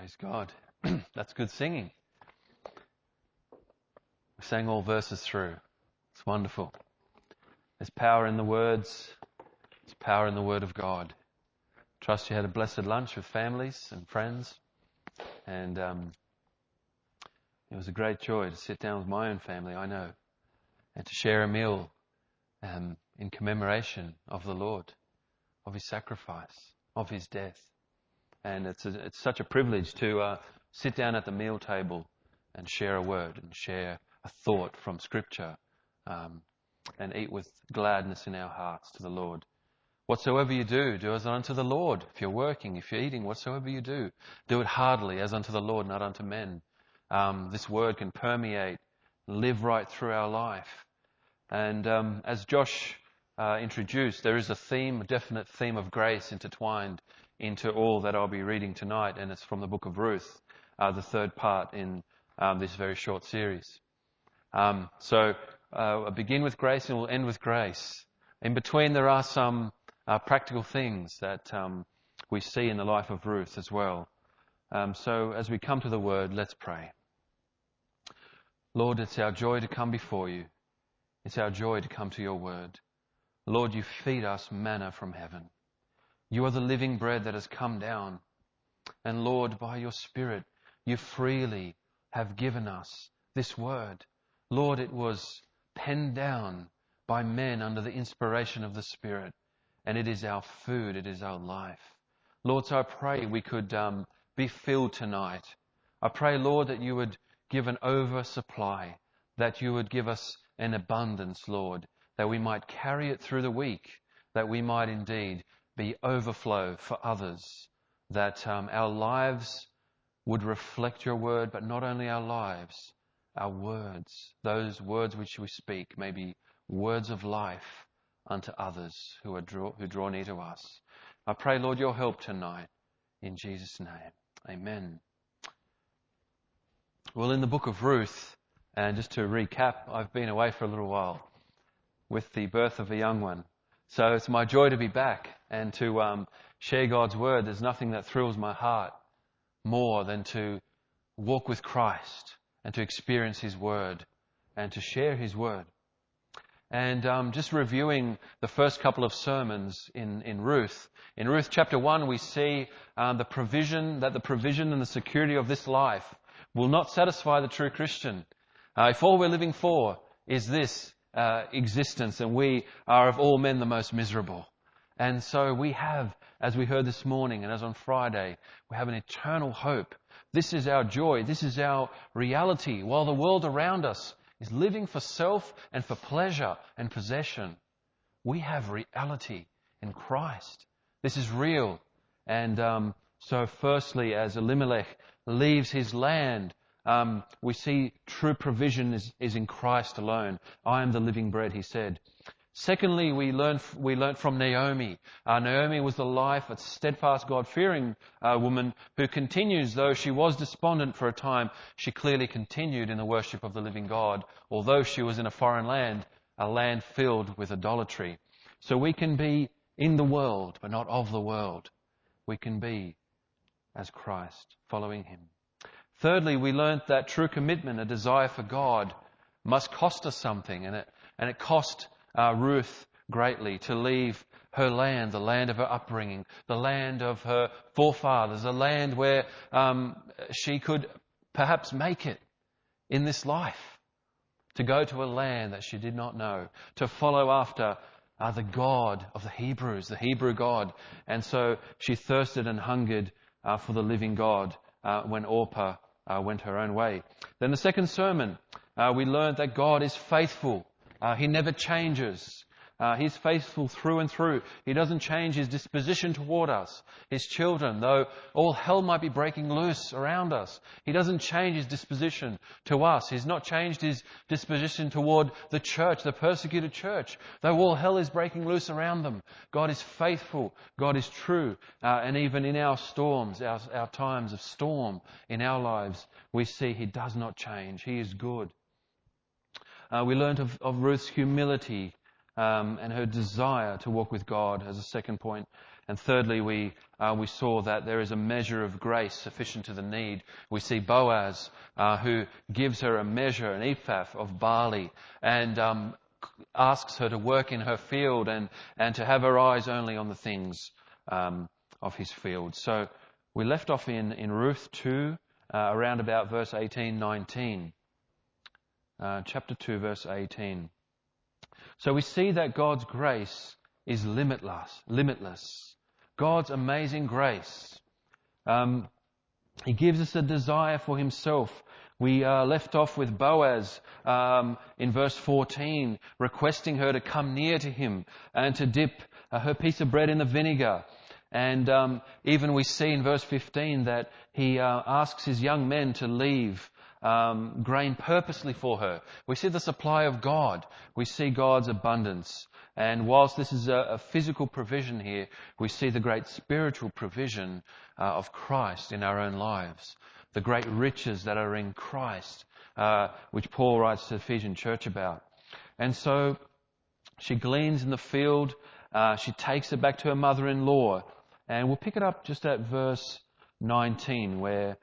Praise God. That's good singing. We sang all verses through. It's wonderful. There's power in the words. There's power in the Word of God. Trust you had a blessed lunch with families and friends. And it was a great joy to sit down with my own family, I know, and to share a meal in commemoration of the Lord, of His sacrifice, of His death. And it's such a privilege to sit down at the meal table and share a word and share a thought from Scripture and eat with gladness in our hearts to the Lord. Whatsoever you do, do as unto the Lord. If you're working, if you're eating, whatsoever you do it heartily as unto the Lord, not unto men. This word can permeate, live right through our life. And as Josh introduced, there is a definite theme of grace intertwined into all that I'll be reading tonight, and it's from the book of Ruth, the third part in this very short series. So I'll begin with grace and we'll end with grace. In between there are some practical things that we see in the life of Ruth as well. So as we come to the Word, let's pray. Lord, it's our joy to come before you. It's our joy to come to your Word. Lord, you feed us manna from heaven. You are the living bread that has come down. And Lord, by your Spirit, you freely have given us this Word. Lord, it was penned down by men under the inspiration of the Spirit. And it is our food, it is our life. Lord, so I pray we could be filled tonight. I pray, Lord, that you would give an oversupply, that you would give us an abundance, Lord, that we might carry it through the week, that we might indeed be overflow for others, that our lives would reflect your word, but not only our lives, our words, those words which we speak may be words of life unto others who draw near to us. I pray, Lord, your help tonight in Jesus' name. Amen. Well, in the book of Ruth, and just to recap, I've been away for a little while with the birth of a young one. So it's my joy to be back and to share God's word. There's nothing that thrills my heart more than to walk with Christ and to experience His word and to share His word. And just reviewing the first couple of sermons in Ruth. In Ruth chapter 1, we see the provision and the security of this life will not satisfy the true Christian. If all we're living for is this existence, and we are of all men the most miserable. And so we have, as we heard this morning and as on Friday, we have an eternal hope. This is our joy. This is our reality. While the world around us is living for self and for pleasure and possession, we have reality in Christ. This is real. And so firstly, as Elimelech leaves his land, we see true provision is in Christ alone. I am the living bread, he said. Secondly, we learned from Naomi. Naomi was the life, a steadfast, God-fearing woman who continues, though she was despondent for a time, she clearly continued in the worship of the living God, although she was in a foreign land, a land filled with idolatry. So we can be in the world, but not of the world. We can be as Christ, following Him. Thirdly, we learnt that true commitment, a desire for God, must cost us something, and it cost Ruth greatly to leave her land, the land of her upbringing, the land of her forefathers, a land where she could perhaps make it in this life, to go to a land that she did not know, to follow after the God of the Hebrews, the Hebrew God. And so she thirsted and hungered for the living God when Orpah went her own way. Then the second sermon, we learned that God is faithful. He never changes. He's faithful through and through. He doesn't change His disposition toward us, His children, though all hell might be breaking loose around us. He doesn't change His disposition to us. He's not changed His disposition toward the church, the persecuted church, though all hell is breaking loose around them. God is faithful. God is true. And even in our storms, our times of storm in our lives, we see He does not change. He is good. We learned of Ruth's humility and her desire to walk with God as a second point. And thirdly, we saw that there is a measure of grace sufficient to the need. We see Boaz, who gives her a measure, an ephah of barley, and asks her to work in her field and to have her eyes only on the things of his field. So we left off in Ruth 2, around about verse 18, 19. Chapter 2, verse 18. So we see that God's grace is limitless. God's amazing grace. He gives us a desire for himself. We left off with Boaz in verse 14, requesting her to come near to him and to dip her piece of bread in the vinegar. And even we see in verse 15 that he asks his young men to leave grain purposely for her. We see the supply of God. We see God's abundance. And whilst this is a physical provision here, we see the great spiritual provision of Christ in our own lives. The great riches that are in Christ, which Paul writes to the Ephesian church about. And so she gleans in the field. She takes it back to her mother-in-law. And we'll pick it up just at verse 19, where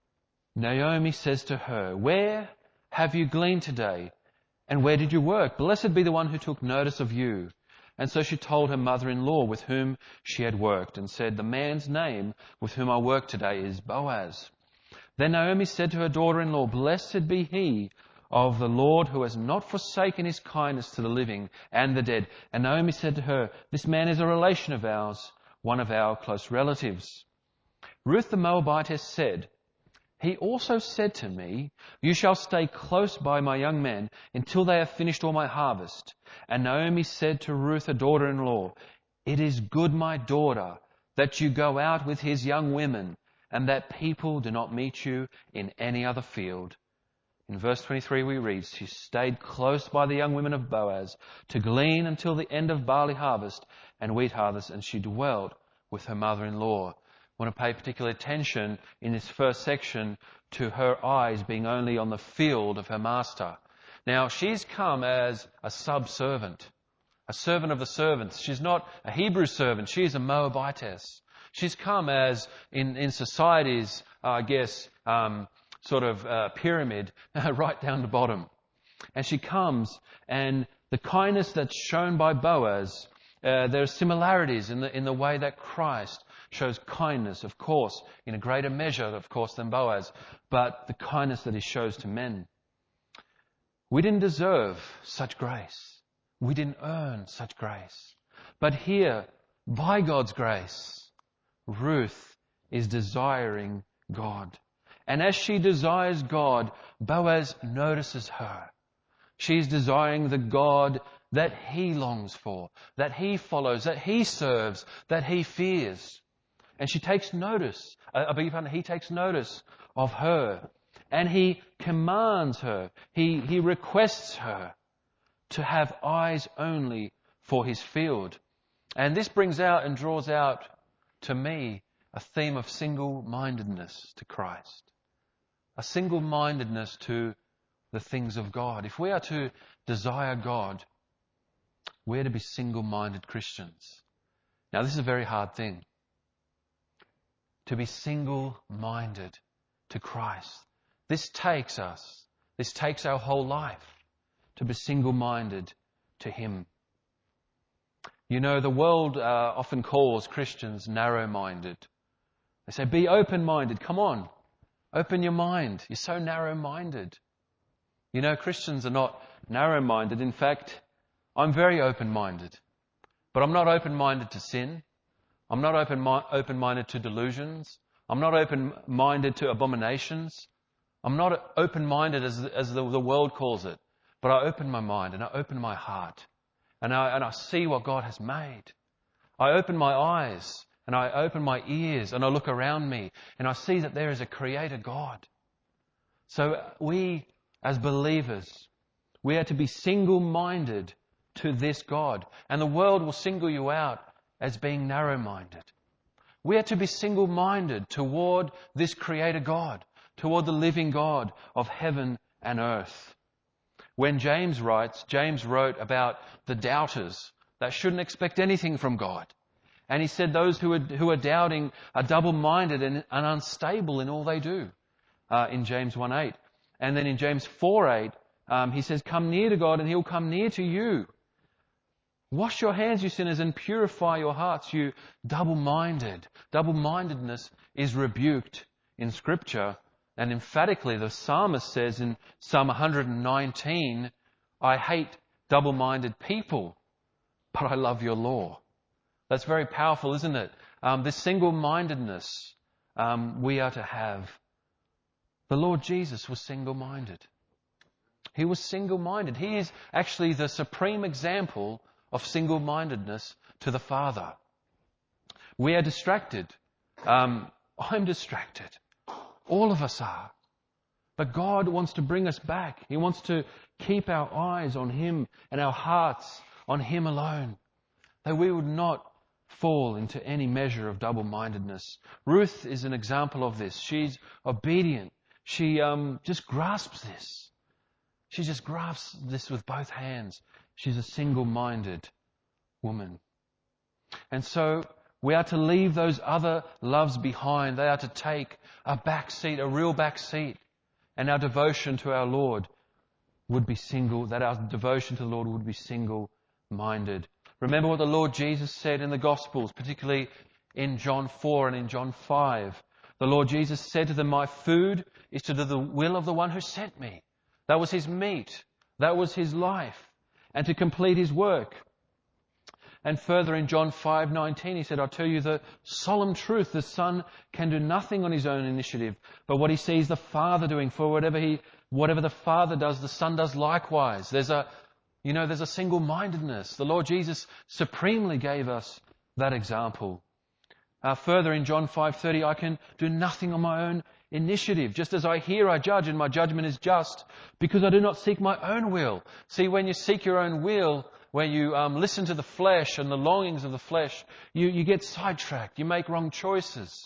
Naomi says to her, "Where have you gleaned today? And where did you work? Blessed be the one who took notice of you." And so she told her mother-in-law with whom she had worked, and said, "The man's name with whom I work today is Boaz." Then Naomi said to her daughter-in-law, "Blessed be he of the Lord who has not forsaken his kindness to the living and the dead." And Naomi said to her, "This man is a relation of ours, one of our close relatives." Ruth the Moabitess said, "He also said to me, 'You shall stay close by my young men until they have finished all my harvest.' And Naomi said to Ruth, her daughter-in-law, 'It is good, my daughter, that you go out with his young women, and that people do not meet you in any other field.'" In verse 23 we read, "She stayed close by the young women of Boaz to glean until the end of barley harvest and wheat harvest, and she dwelt with her mother-in-law." I want to pay particular attention in this first section to her eyes being only on the field of her master. Now, she's come as a sub-servant, a servant of the servants. She's not a Hebrew servant. She's a Moabitess. She's come as, in society's, pyramid, right down the bottom. And she comes, and the kindness that's shown by Boaz, there are similarities in the way that Christ shows kindness, of course, in a greater measure, of course, than Boaz, but the kindness that he shows to men. We didn't deserve such grace. We didn't earn such grace. But here, by God's grace, Ruth is desiring God. And as she desires God, Boaz notices her. She's desiring the God that he longs for, that he follows, that he serves, that he fears. And she takes notice, he takes notice of her. And he commands her, he requests her to have eyes only for his field. And this brings out and draws out to me a theme of single-mindedness to Christ. A single-mindedness to the things of God. If we are to desire God, we're to be single-minded Christians. Now, this is a very hard thing. To be single-minded to Christ. This takes our whole life to be single-minded to Him. You know, the world often calls Christians narrow-minded. They say, be open-minded. Come on, open your mind. You're so narrow-minded. You know, Christians are not narrow-minded. In fact, I'm very open-minded. But I'm not open-minded to sin. I'm not open-minded to delusions. I'm not open-minded to abominations. I'm not open-minded as the world calls it. But I open my mind and I open my heart. And I see what God has made. I open my eyes and I open my ears and I look around me and I see that there is a Creator God. So we, as believers, we are to be single-minded to this God. And the world will single you out as being narrow-minded. We are to be single-minded toward this Creator God, toward the living God of heaven and earth. When James wrote about the doubters that shouldn't expect anything from God. And he said those who are doubting are double-minded and unstable in all they do, in James 1:8. And then in James 4:8, he says, come near to God and He'll come near to you. Wash your hands, you sinners, and purify your hearts, you double-minded. Double-mindedness is rebuked in Scripture. And emphatically, the psalmist says in Psalm 119, I hate double-minded people, but I love your law. That's very powerful, isn't it? This single-mindedness we are to have. The Lord Jesus was single-minded. He was single-minded. He is actually the supreme example of single-mindedness to the Father. We are distracted. I'm distracted. All of us are. But God wants to bring us back. He wants to keep our eyes on Him and our hearts on Him alone, that we would not fall into any measure of double-mindedness. Ruth is an example of this. She's obedient. She just grasps this. She just grasps this with both hands. She's a single-minded woman. And so we are to leave those other loves behind. They are to take a back seat, a real back seat. And our devotion to our Lord would be single-minded. Remember what the Lord Jesus said in the Gospels, particularly in John 4 and in John 5. The Lord Jesus said to them, my food is to do the will of the one who sent me. That was His meat. That was His life. And to complete His work. And further in John 5:19, He said, I tell you the solemn truth, the Son can do nothing on His own initiative, but what He sees the Father doing, for whatever the Father does, the Son does likewise. There's a single-mindedness. The Lord Jesus supremely gave us that example. Further in John 5:30, I can do nothing on my own initiative. Just as I hear, I judge, and my judgment is just, because I do not seek my own will. See, when you seek your own will, when you listen to the flesh and the longings of the flesh, you get sidetracked. You make wrong choices.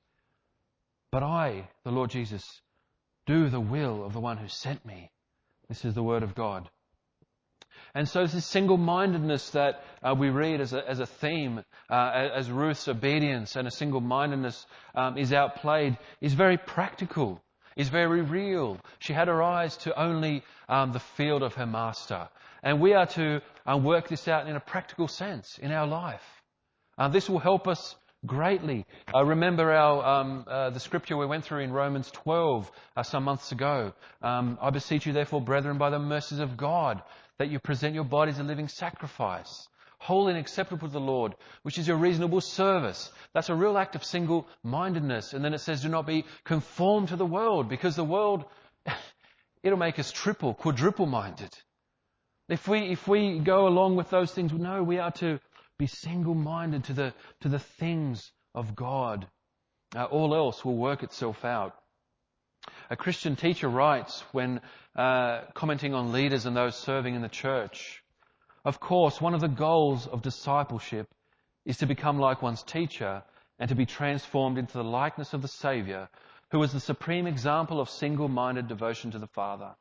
But I, the Lord Jesus, do the will of the one who sent me. This is the word of God. And so this single-mindedness that we read as a theme, as Ruth's obedience and a single-mindedness is outplayed, is very practical, is very real. She had her eyes to only the field of her master. And we are to work this out in a practical sense in our life. This will help us greatly. Remember the scripture we went through in Romans 12 some months ago. I beseech you therefore, brethren, by the mercies of God, that you present your bodies a living sacrifice, holy and acceptable to the Lord, which is your reasonable service. That's a real act of single-mindedness. And then it says, do not be conformed to the world, because the world, it'll make us triple, quadruple-minded. If we go along with those things, no, we are to be single-minded to the things of God. All else will work itself out. A Christian teacher writes when commenting on leaders and those serving in the church, of course, one of the goals of discipleship is to become like one's teacher and to be transformed into the likeness of the Saviour, who is the supreme example of single-minded devotion to the Father.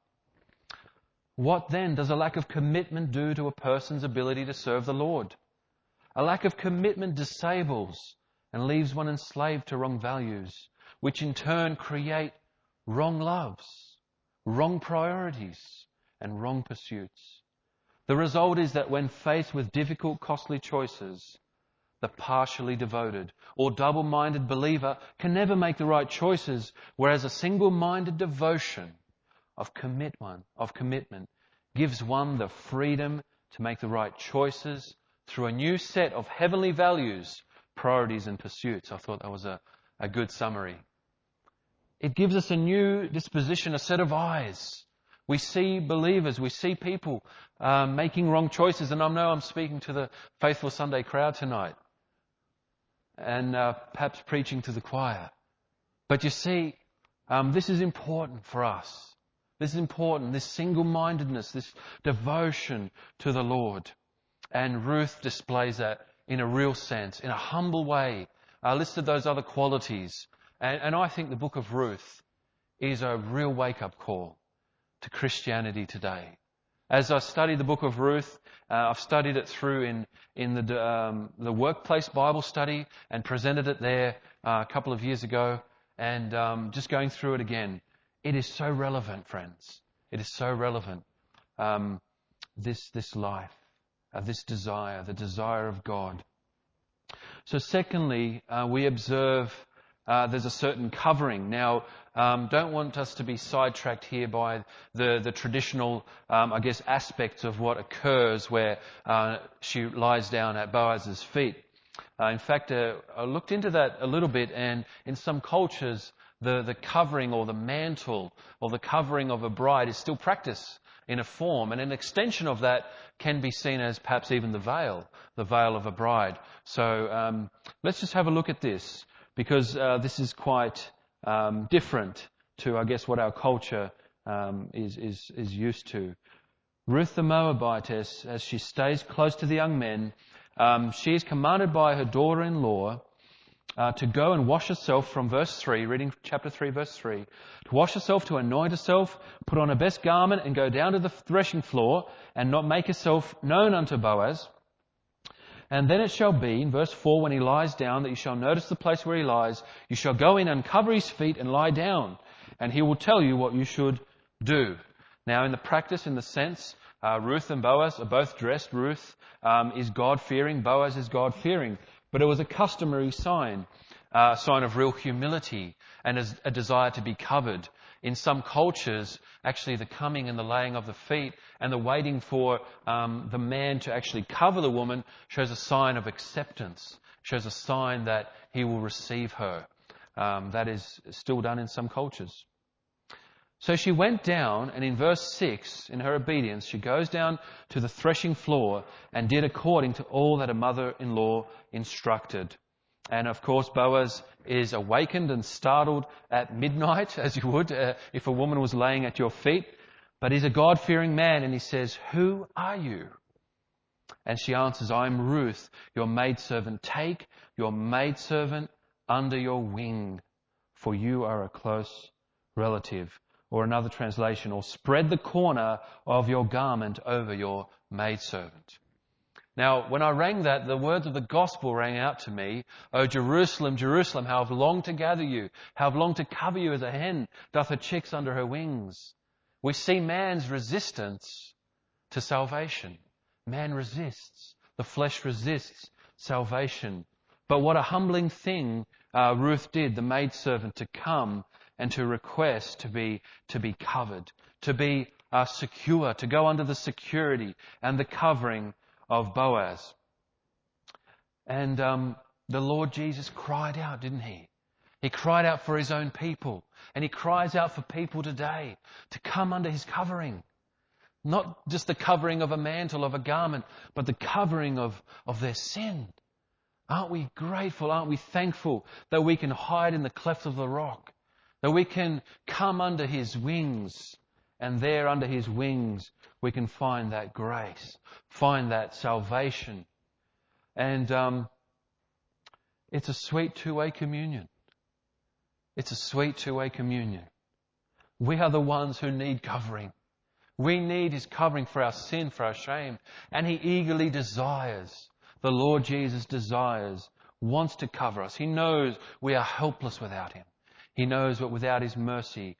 What then does a lack of commitment do to a person's ability to serve the Lord? A lack of commitment disables and leaves one enslaved to wrong values, which in turn create wrong loves, wrong priorities, and wrong pursuits. The result is that when faced with difficult, costly choices, the partially devoted or double-minded believer can never make the right choices, whereas a single-minded devotion of commitment gives one the freedom to make the right choices through a new set of heavenly values, priorities, and pursuits. I thought that was a good summary. It gives us a new disposition, a set of eyes. We see believers, we see people making wrong choices, and I know I'm speaking to the Faithful Sunday crowd tonight and perhaps preaching to the choir. But you see, this is important for us. This is important, this single-mindedness, this devotion to the Lord. And Ruth displays that in a real sense, in a humble way. I listed those other qualities. And I think the book of Ruth is a real wake-up call to Christianity today. As I study the book of Ruth, I've studied it through in the workplace Bible study and presented it there a couple of years ago, and just going through it again. It is so relevant, friends. It is so relevant. This life, this desire, the desire of God. So secondly, we observe there's a certain covering. Now, don't want us to be sidetracked here by the traditional, aspects of what occurs where she lies down at Boaz's feet. In fact, I looked into that a little bit, and in some cultures, the covering or the mantle or the covering of a bride is still practiced in a form, and an extension of that can be seen as perhaps even the veil of a bride. So let's just have a look at this, because this is quite different to, I guess, what our culture is used to. Ruth the Moabitess, as she stays close to the young men, she is commanded by her daughter-in-law to go and wash herself from verse 3, reading chapter 3, verse 3, to wash herself, to anoint herself, put on her best garment, and go down to the threshing floor, and not make herself known unto Boaz. And then it shall be, in verse 4, when he lies down, that you shall notice the place where he lies. You shall go in, uncover his feet, and lie down, and he will tell you what you should do. Now, in the practice, in the sense, Ruth and Boaz are both dressed. Ruth is God-fearing, Boaz is God-fearing. But it was a customary sign, a sign of real humility and a desire to be covered. In some cultures, actually the coming and the laying of the feet and the waiting for the man to actually cover the woman shows a sign of acceptance, shows a sign that he will receive her. That is still done in some cultures. So she went down, and in verse 6, in her obedience, she goes down to the threshing floor and did according to all that her mother-in-law instructed. And of course, Boaz is awakened and startled at midnight, as you would if a woman was laying at your feet. But he's a God-fearing man, and he says, "Who are you?" And she answers, "I am Ruth, your maidservant. Take your maidservant under your wing, for you are a close relative." Or another translation, or spread the corner of your garment over your maidservant. Now, when I rang that, the words of the gospel rang out to me. "O Jerusalem, Jerusalem, how I've longed to gather you, how I've longed to cover you as a hen doth her chicks under her wings." We see man's resistance to salvation. Man resists. The flesh resists salvation. But what a humbling thing Ruth did, the maidservant, to come and to request to be covered, to be secure, to go under the security and the covering of Boaz. And the Lord Jesus cried out, didn't he? He cried out for his own people, and he cries out for people today to come under his covering. Not just the covering of a mantle, of a garment, but the covering of their sin. Aren't we grateful? Aren't we thankful that we can hide in the cleft of the rock? That we can come under his wings, and there under his wings we can find that grace, find that salvation. And it's a sweet two-way communion. It's a sweet two-way communion. We are the ones who need covering. We need his covering for our sin, for our shame. And he eagerly desires, the Lord Jesus desires, wants to cover us. He knows we are helpless without him. He knows that without his mercy,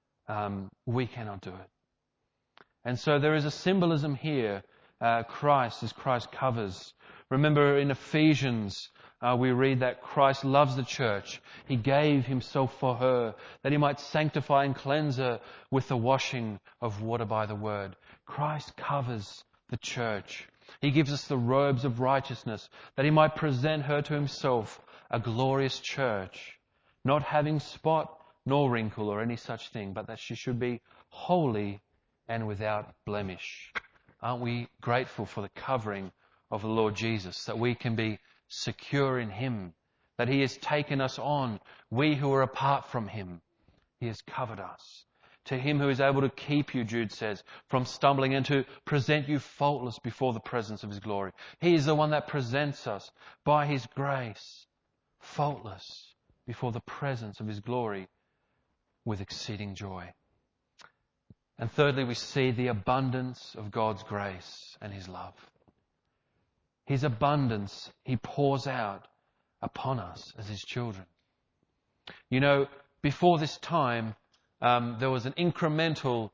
we cannot do it. And so there is a symbolism here, Christ, as Christ covers. Remember in Ephesians, we read that Christ loves the church. He gave himself for her, that he might sanctify and cleanse her with the washing of water by the word. Christ covers the church. He gives us the robes of righteousness, that he might present her to himself, a glorious church, not having spot nor wrinkle or any such thing, but that she should be holy and without blemish. Aren't we grateful for the covering of the Lord Jesus, that we can be secure in him, that he has taken us on, we who are apart from him. He has covered us. To him who is able to keep you, Jude says, from stumbling, and to present you faultless before the presence of his glory. He is the one that presents us by his grace, faultless before the presence of his glory with exceeding joy. And thirdly, we see the abundance of God's grace and His love. His abundance He pours out upon us as His children. You know, before this time, there was an incremental,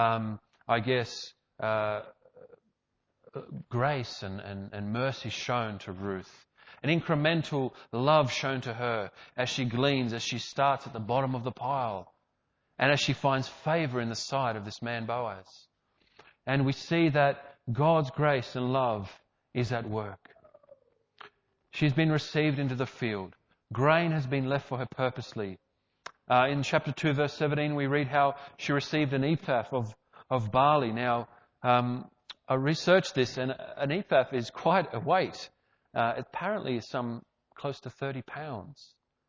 grace and mercy shown to Ruth. An incremental love shown to her as she gleans, as she starts at the bottom of the pile, and as she finds favor in the sight of this man Boaz. And we see that God's grace and love is at work. She's been received into the field. Grain has been left for her purposely. In chapter 2, verse 17, we read how she received an ephah of barley. Now, I researched this, and an ephah is quite a weight. Apparently some close to 30 pounds.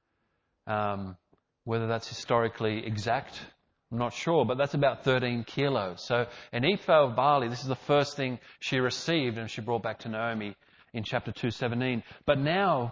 Whether that's historically exact, I'm not sure, but that's about 13 kilos. So an ephah of barley, this is the first thing she received, and she brought back to Naomi in chapter 2:17. But now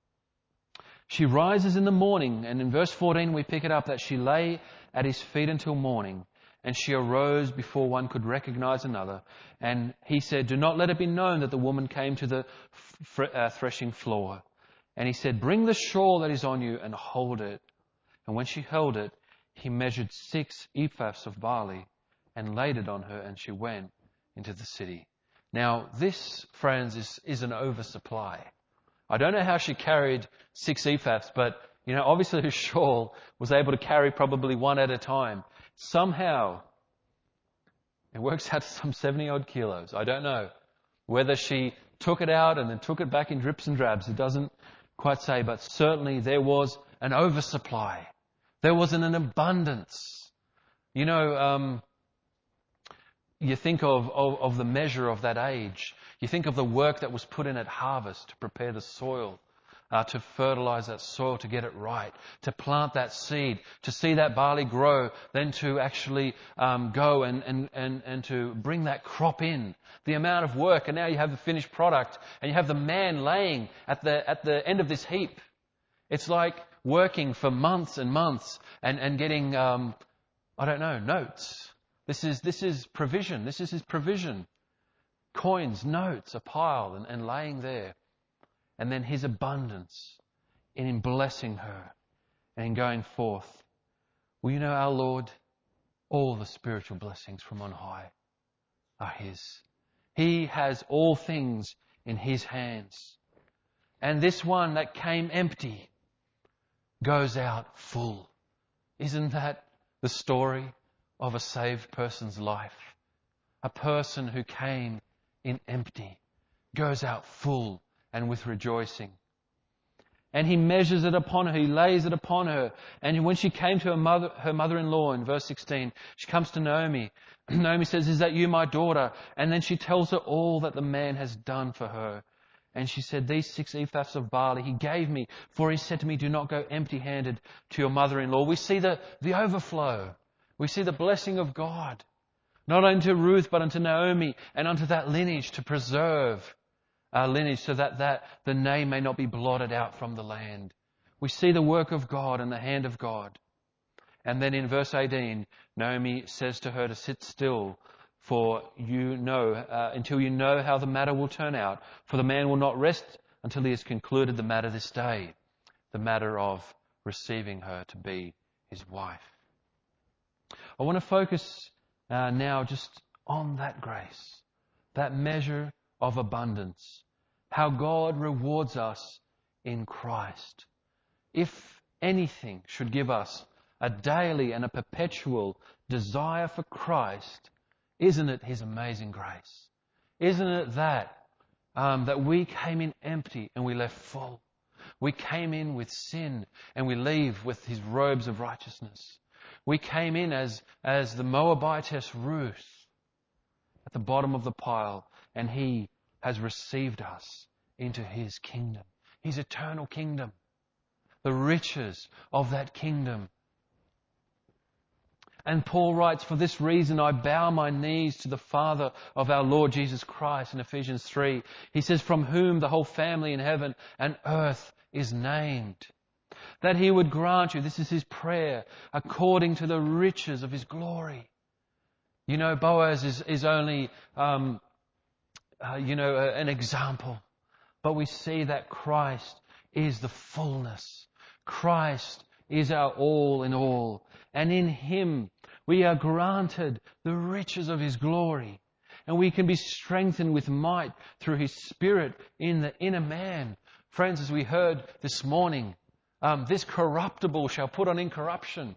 she rises in the morning, and in verse 14 we pick it up that she lay at his feet until morning, and she arose before one could recognize another. And he said, "Do not let it be known that the woman came to the threshing floor." And he said, "Bring the shawl that is on you and hold it." And when she held it, he measured 6 ephahs of barley and laid it on her, and she went into the city. Now, this, friends, is an oversupply. I don't know how she carried 6 ephahs, but, you know, obviously her shawl was able to carry probably one at a time. Somehow, it works out to some 70-odd kilos. I don't know. Whether she took it out and then took it back in drips and drabs, it doesn't quite say, but certainly there was an oversupply. There was an abundance. You know, you think of the measure of that age. You think of the work that was put in at harvest to prepare the soil, to fertilize that soil, to get it right, to plant that seed, to see that barley grow, then to actually go and to bring that crop in. The amount of work, and now you have the finished product, and you have the man laying at the end of this heap. It's like working for months and months and getting, notes. This is provision. This is his provision. Coins, notes are piled and laying there. And then his abundance in blessing her and in going forth. Well, you know, our Lord, all the spiritual blessings from on high are his. He has all things in his hands. And this one that came empty goes out full. Isn't that the story of a saved person's life? A person who came in empty goes out full and with rejoicing. And he measures it upon her, he lays it upon her. And when she came to her mother-in-law in verse 16, she comes to Naomi. Naomi says, "Is that you, my daughter?" And then she tells her all that the man has done for her. And she said, "These 6 ephahs of barley he gave me, for he said to me, 'Do not go empty-handed to your mother-in-law.'" We see the overflow. We see the blessing of God, not only to Ruth, but unto Naomi and unto that lineage, to preserve our lineage so that the name may not be blotted out from the land. We see the work of God and the hand of God. And then in verse 18, Naomi says to her to sit still, for until you know how the matter will turn out. For the man will not rest until he has concluded the matter this day, the matter of receiving her to be his wife. I want to focus now just on that grace, that measure of abundance, how God rewards us in Christ. If anything should give us a daily and a perpetual desire for Christ, isn't it his amazing grace? Isn't it that we came in empty and we left full? We came in with sin and we leave with his robes of righteousness. We came in as the Moabitess Ruth at the bottom of the pile, and he has received us into his kingdom, his eternal kingdom, the riches of that kingdom. And Paul writes, "For this reason I bow my knees to the Father of our Lord Jesus Christ," in Ephesians 3. He says, "From whom the whole family in heaven and earth is named, that he would grant you," this is his prayer, "according to the riches of his glory, You know, Boaz is only, an example. But we see that Christ is the fullness. Christ is our all in all. And in Him we are granted the riches of His glory. And we can be strengthened with might through His Spirit in the inner man. Friends, as we heard this morning, this corruptible shall put on incorruption.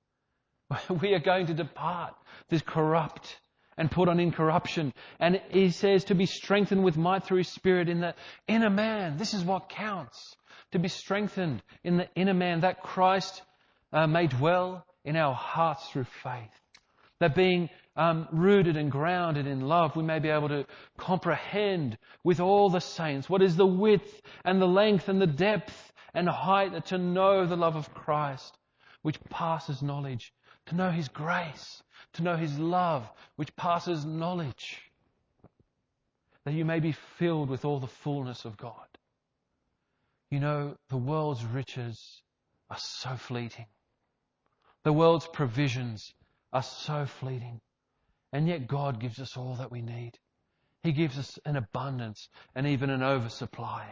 We are going to depart this corrupt and put on incorruption. And He says to be strengthened with might through His Spirit in the inner man. This is what counts. To be strengthened in the inner man, that Christ may dwell in our hearts through faith. That being rooted and grounded in love, we may be able to comprehend with all the saints what is the width and the length and the depth and height, to know the love of Christ, which passes knowledge, to know His grace, to know His love, which passes knowledge, that you may be filled with all the fullness of God. You know, the world's riches are so fleeting. The world's provisions are so fleeting. And yet God gives us all that we need. He gives us an abundance and even an oversupply.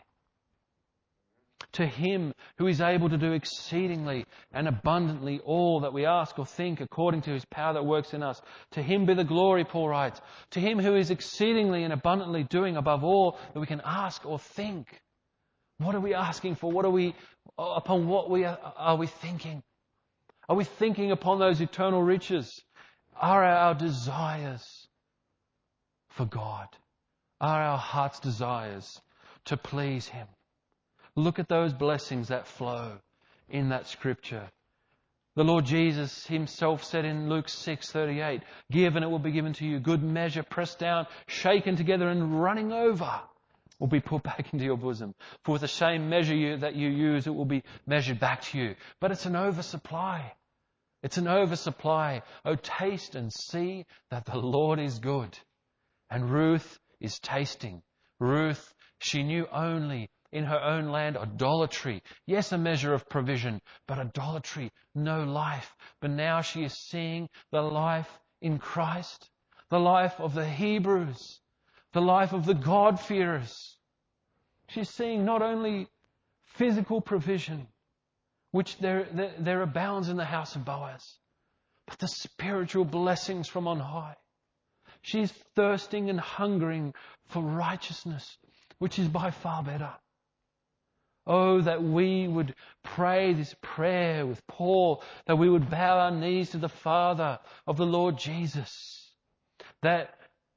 To Him who is able to do exceedingly and abundantly all that we ask or think according to His power that works in us. To Him be the glory, Paul writes. To Him who is exceedingly and abundantly doing above all that we can ask or think. What are we asking for? Upon what are we thinking? Are we thinking upon those eternal riches? Are our desires for God? Are our heart's desires to please Him? Look at those blessings that flow in that scripture. The Lord Jesus Himself said in Luke 6:38, "Give and it will be given to you. Good measure, pressed down, shaken together and running over, will be put back into your bosom. For with the same measure that you use, it will be measured back to you." But it's an oversupply. It's an oversupply. Oh, taste and see that the Lord is good. And Ruth is tasting. Ruth, she knew only in her own land idolatry. Yes, a measure of provision, but idolatry, no life. But now she is seeing the life in Christ, the life of the Hebrews, the life of the God-fearers. She's seeing not only physical provision, which there abounds in the house of Boaz, but the spiritual blessings from on high. She's thirsting and hungering for righteousness, which is by far better. Oh, that we would pray this prayer with Paul, that we would bow our knees to the Father of the Lord Jesus, that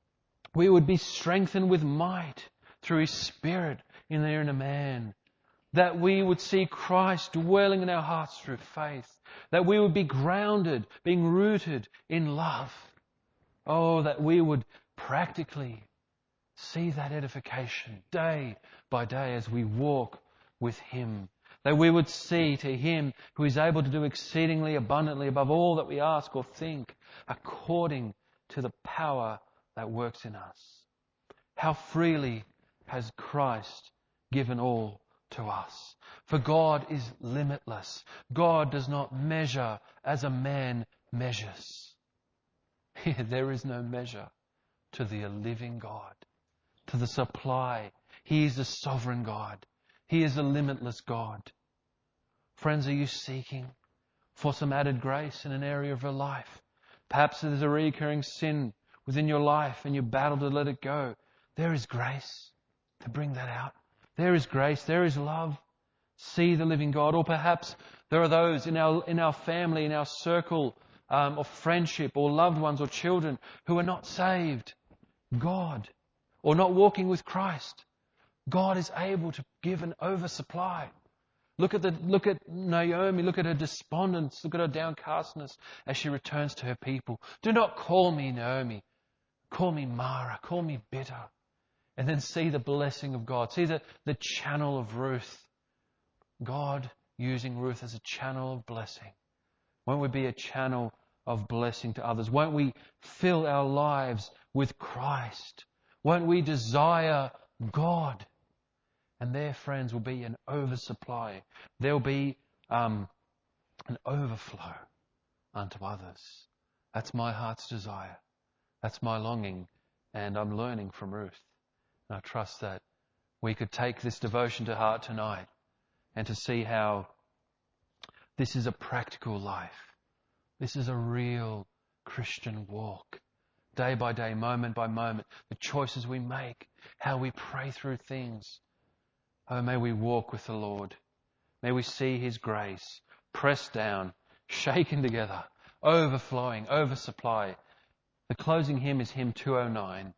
we would be strengthened with might through His Spirit in the inner man, that we would see Christ dwelling in our hearts through faith, that we would be grounded, being rooted in love. Oh, that we would practically see that edification day by day as we walk with Him. That we would see to Him who is able to do exceedingly abundantly above all that we ask or think, according to the power that works in us. How freely has Christ given all to us. For God is limitless. God does not measure as a man measures. There is no measure to the living God, to the supply. He is a sovereign God. He is a limitless God. Friends, are you seeking for some added grace in an area of your life? Perhaps there's a recurring sin within your life and you battle to let it go. There is grace to bring that out. There is grace. There is love. See the living God. Or perhaps there are those in our family, in our circle of friendship or loved ones or children who are not saved. God, or not walking with Christ. God is able to give an oversupply. Look at Naomi, look at her despondence, look at her downcastness as she returns to her people. Do not call me Naomi. Call me Mara. Call me bitter. And then see the blessing of God. See the channel of Ruth. God using Ruth as a channel of blessing. Won't we be a channel of blessing to others? Won't we fill our lives with Christ? Won't we desire God? And there, friends, will be an oversupply. There will be an overflow unto others. That's my heart's desire. That's my longing, and I'm learning from Ruth. And I trust that we could take this devotion to heart tonight and to see how this is a practical life. This is a real Christian walk. Day by day, moment by moment, the choices we make, how we pray through things. Oh, may we walk with the Lord. May we see His grace pressed down, shaken together, overflowing, oversupply. The closing hymn is hymn 209.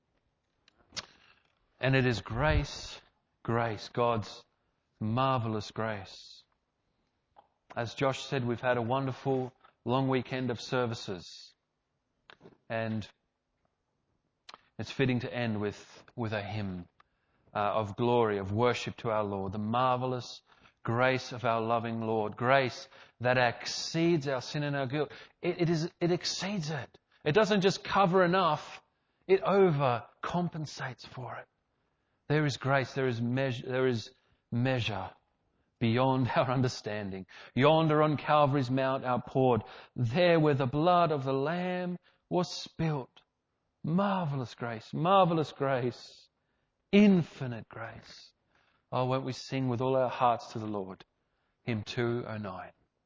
And it is grace, grace, God's marvelous grace. As Josh said, we've had a wonderful long weekend of services. And it's fitting to end with a hymn of glory, of worship to our Lord. The marvelous grace of our loving Lord. Grace that exceeds our sin and our guilt. It exceeds it. It doesn't just cover enough. It overcompensates for it. There is grace. There is measure beyond our understanding. Yonder on Calvary's mount outpoured, there where the blood of the Lamb was spilt. Marvelous grace, infinite grace. Oh, won't we sing with all our hearts to the Lord? Hymn 209.